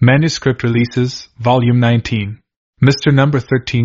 Manuscript Releases, Volume 19. Mr. Number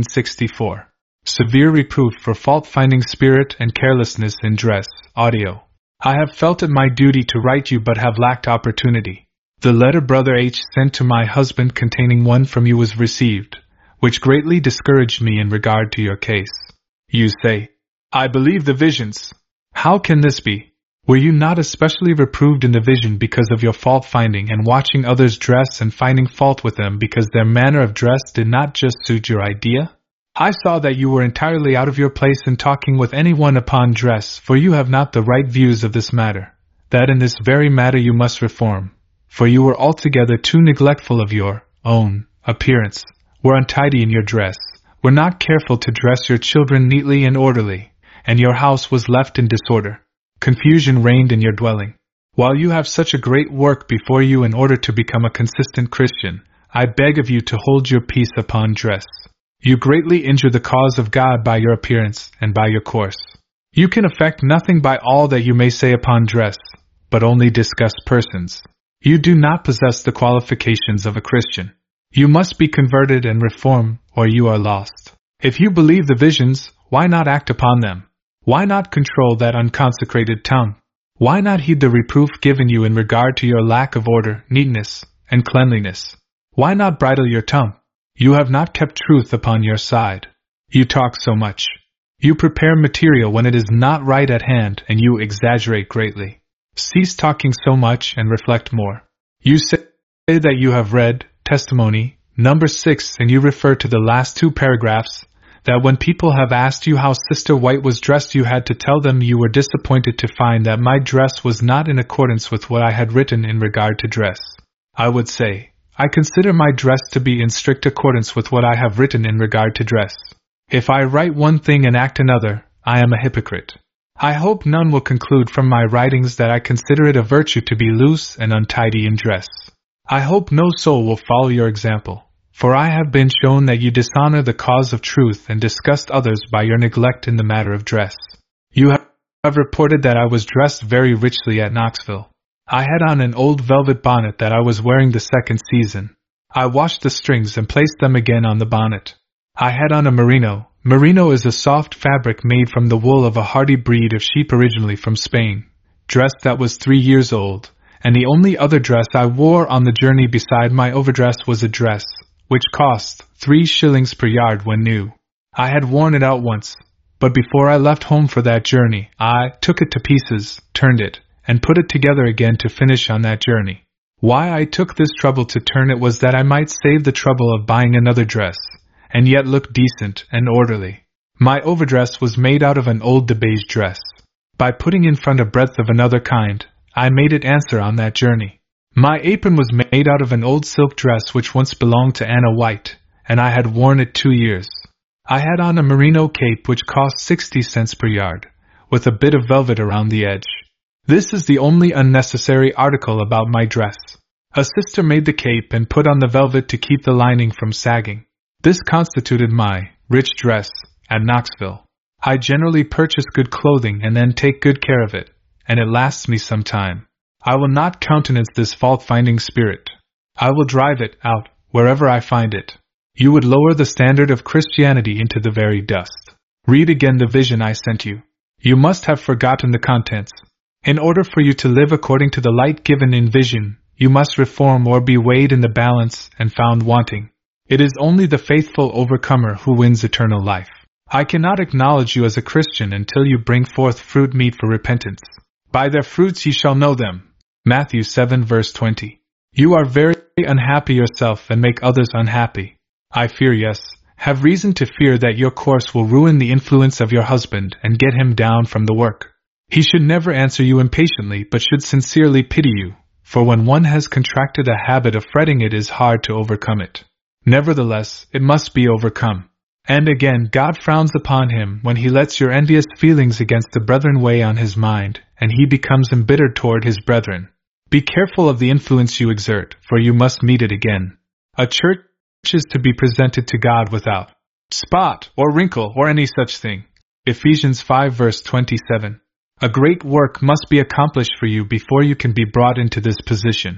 1364. Severe Reproof for Fault-Finding Spirit and Carelessness in Dress, Audio. I have felt it my duty to write you but have lacked opportunity. The letter Brother H. sent to my husband containing one from you was received, which greatly discouraged me in regard to your case. You say, I believe the visions. How can this be? Were you not especially reproved in the vision because of your fault-finding and watching others dress and finding fault with them because their manner of dress did not just suit your idea? I saw that you were entirely out of your place in talking with anyone upon dress, for you have not the right views of this matter, that in this very matter you must reform, for you were altogether too neglectful of your own appearance, were untidy in your dress, were not careful to dress your children neatly and orderly, and your house was left in disorder. Confusion reigned in your dwelling. While you have such a great work before you in order to become a consistent Christian, I beg of you to hold your peace upon dress. You greatly injure the cause of God by your appearance and by your course. You can effect nothing by all that you may say upon dress, but only disgust persons. You do not possess the qualifications of a Christian. You must be converted and reform, or you are lost. If you believe the visions, why not act upon them? Why not control that unconsecrated tongue? Why not heed the reproof given you in regard to your lack of order, neatness, and cleanliness? Why not bridle your tongue? You have not kept truth upon your side. You talk so much. You prepare material when it is not right at hand, and you exaggerate greatly. Cease talking so much and reflect more. You say that you have read Testimony, number 6, and you refer to the last 2 paragraphs, that when people have asked you how Sister White was dressed you had to tell them you were disappointed to find that my dress was not in accordance with what I had written in regard to dress. I would say, I consider my dress to be in strict accordance with what I have written in regard to dress. If I write one thing and act another, I am a hypocrite. I hope none will conclude from my writings that I consider it a virtue to be loose and untidy in dress. I hope no soul will follow your example. For I have been shown that you dishonor the cause of truth and disgust others by your neglect in the matter of dress. You have reported that I was dressed very richly at Knoxville. I had on an old velvet bonnet that I was wearing the second season. I washed the strings and placed them again on the bonnet. I had on a merino. Merino is a soft fabric made from the wool of a hardy breed of sheep originally from Spain. Dress that was 3 years old, and the only other dress I wore on the journey beside my overdress was a dress, which cost 3 shillings per yard when new. I had worn it out once, but before I left home for that journey, I took it to pieces, turned it, and put it together again to finish on that journey. Why I took this trouble to turn it was that I might save the trouble of buying another dress, and yet look decent and orderly. My overdress was made out of an old de beige dress. By putting in front a breadth of another kind, I made it answer on that journey. My apron was made out of an old silk dress which once belonged to Anna White, and I had worn it 2 years. I had on a merino cape which cost 60 cents per yard, with a bit of velvet around the edge. This is the only unnecessary article about my dress. A sister made the cape and put on the velvet to keep the lining from sagging. This constituted my rich dress at Knoxville. I generally purchase good clothing and then take good care of it, and it lasts me some time. I will not countenance this fault-finding spirit. I will drive it out wherever I find it. You would lower the standard of Christianity into the very dust. Read again the vision I sent you. You must have forgotten the contents. In order for you to live according to the light given in vision, you must reform or be weighed in the balance and found wanting. It is only the faithful overcomer who wins eternal life. I cannot acknowledge you as a Christian until you bring forth fruit meet for repentance. By their fruits ye shall know them. Matthew 7 verse 20. You are very unhappy yourself and make others unhappy. I fear, yes, have reason to fear that your course will ruin the influence of your husband and get him down from the work. He should never answer you impatiently but should sincerely pity you, for when one has contracted a habit of fretting it is hard to overcome it. Nevertheless, it must be overcome. And again, God frowns upon him when he lets your envious feelings against the brethren weigh on his mind, and he becomes embittered toward his brethren. Be careful of the influence you exert, for you must meet it again. A church is to be presented to God without spot or wrinkle or any such thing. Ephesians 5 verse 27. A great work must be accomplished for you before you can be brought into this position.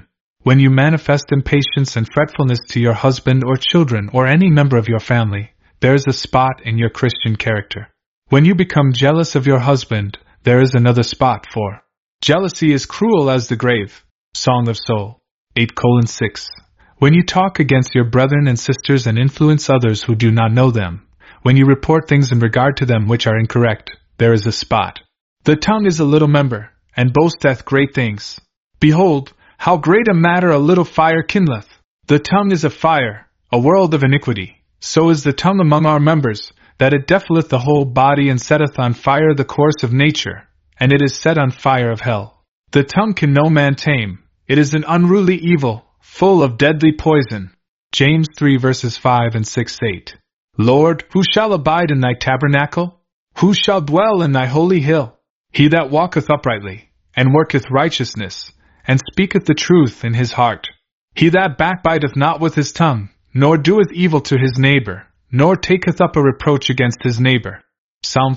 When you manifest impatience and fretfulness to your husband or children or any member of your family, there is a spot in your Christian character. When you become jealous of your husband, there is another spot for jealousy is cruel as the grave. Song of Soul 8:6. When you talk against your brethren and sisters and influence others who do not know them, when you report things in regard to them which are incorrect, there is a spot. The tongue is a little member, and boasteth great things. Behold, how great a matter a little fire kindleth! The tongue is a fire, a world of iniquity. So is the tongue among our members, that it defileth the whole body and setteth on fire the course of nature, and it is set on fire of hell. The tongue can no man tame. It is an unruly evil, full of deadly poison. James 3:5-6-8. Lord, who shall abide in thy tabernacle? Who shall dwell in thy holy hill? He that walketh uprightly, and worketh righteousness, and speaketh the truth in his heart. He that backbiteth not with his tongue, nor doeth evil to his neighbor, nor taketh up a reproach against his neighbor. Psalm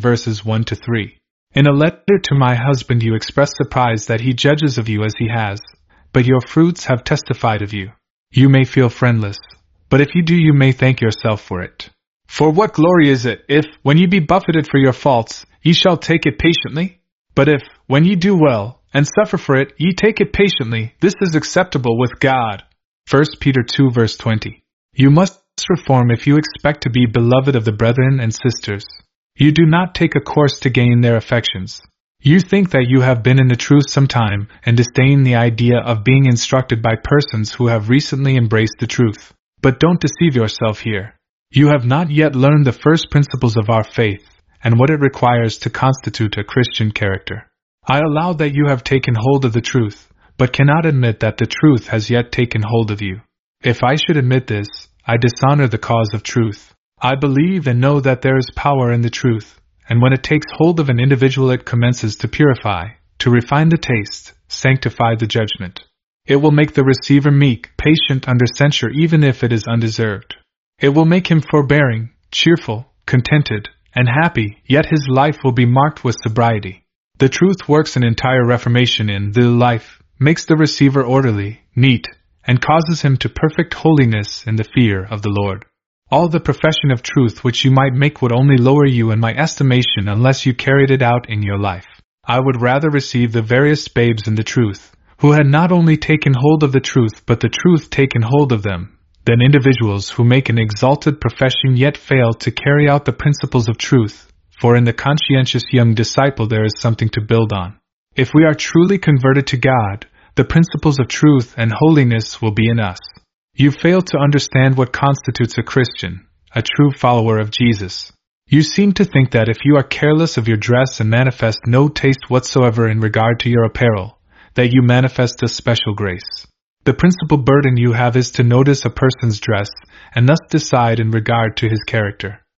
15:1-3. In a letter to my husband you express surprise that he judges of you as he has, but your fruits have testified of you. You may feel friendless, but if you do you may thank yourself for it. For what glory is it, if, when ye be buffeted for your faults, ye shall take it patiently? But if, when ye do well, and suffer for it, ye take it patiently, this is acceptable with God. 1 Peter 2:20. You must reform if you expect to be beloved of the brethren and sisters. You do not take a course to gain their affections. You think that you have been in the truth some time, and disdain the idea of being instructed by persons who have recently embraced the truth. But don't deceive yourself here. You have not yet learned the first principles of our faith, and what it requires to constitute a Christian character. I allow that you have taken hold of the truth, but cannot admit that the truth has yet taken hold of you. If I should admit this, I dishonor the cause of truth. I believe and know that there is power in the truth, and when it takes hold of an individual it commences to purify, to refine the taste, sanctify the judgment. It will make the receiver meek, patient under censure even if it is undeserved. It will make him forbearing, cheerful, contented, and happy, yet his life will be marked with sobriety. The truth works an entire reformation in the life, makes the receiver orderly, neat, and causes him to perfect holiness in the fear of the Lord. All the profession of truth which you might make would only lower you in my estimation unless you carried it out in your life. I would rather receive the various babes in the truth, who had not only taken hold of the truth but the truth taken hold of them, than individuals who make an exalted profession yet fail to carry out the principles of truth, for in the conscientious young disciple there is something to build on. If we are truly converted to God, the principles of truth and holiness will be in us. You fail to understand what constitutes a Christian, a true follower of Jesus. You seem to think that if you are careless of your dress and manifest no taste whatsoever in regard to your apparel, that you manifest a special grace. The principal burden you have is to notice a person's dress, and thus decide in regard to his character.